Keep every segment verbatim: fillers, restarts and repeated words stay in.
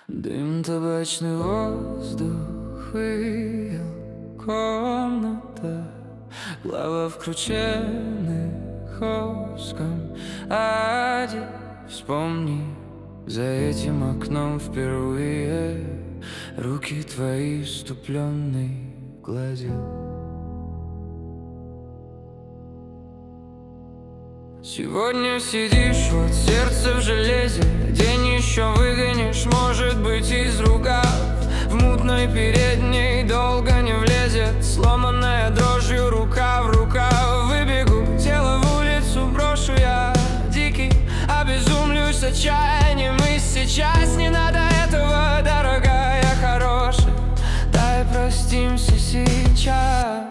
Дым, табачный воздух, выел комната, глава вкрученных воском одет. Вспомни, за этим окном впервые руки твои иступленные гладил. Сегодня сидишь, вот сердце в железе, день еще выгонишь, может быть, из ругав. В мутной передней долго не влезет, сломанная дрожью рука в рукав. Выбегу, тело в улицу брошу я, дикий, обезумлюсь отчаянием. И сейчас не надо этого, дорогая, хорошая, дай простимся сейчас.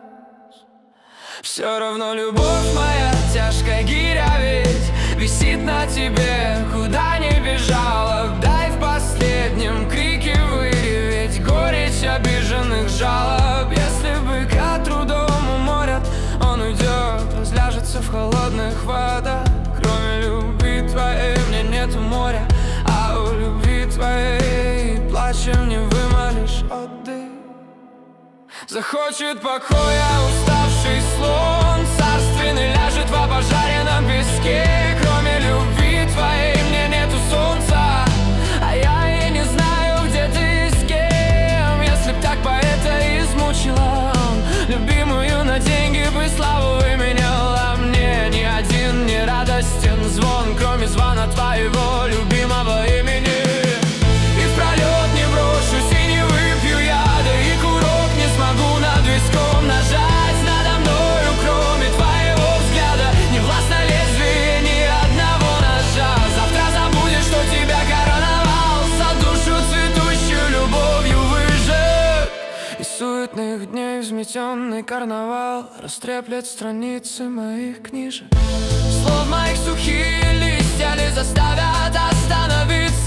Все равно любовь моя, тяжкая гиря ведь висит на тебе, куда не бежала. Дай в последнем крике выреветь горечь обиженных жалоб. Если быка трудом уморят, он уйдет, разляжется в холодных водах. Кроме любви твоей мне нету моря, а у любви твоей плачем не вымолишь отдых. Захочет покоя уставший слон, царственный ляжет в обожаренном песке. Кроме любви твоей мне нету солнца, а я и не знаю, где ты с кем. Если б так поэта измучила он любимую на деньги бы славу выменяла. Мне ни один не радостен звон, кроме звона твоего любимого имени. И в пролет не брошусь и не выпью яда, и курок не смогу над виском нажать. Надо мною, кроме твоего взгляда, не властно лезвие ни одного ножа. Завтра забудешь, что тебя короновал, за душу цветущую любовью выжег. Из суетных дней взметенный карнавал растреплет страницы моих книжек. Слов моих сухие листья ли заставят остановиться.